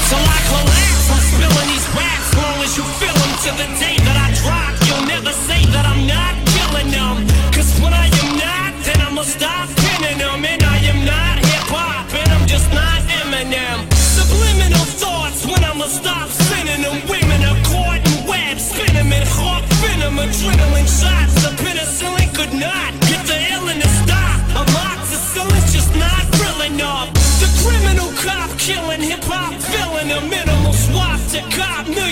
Till I collapse, I'm spilling these raps. Long as you feel them to the day that I drop, you'll never say that I'm not killing them. Cause when I am not, then I'ma stop pinning them. And I am not hip-hop, and I'm just not Eminem. Subliminal thoughts when I'ma stop sending them. Women are caught in webs, spin them in hawk venom. Adrenaline shots, the penicillin could not get the illness to stop. Amoxicillin's just not real enough. The criminal cop killing hip-hop villain. A minimal swap to cop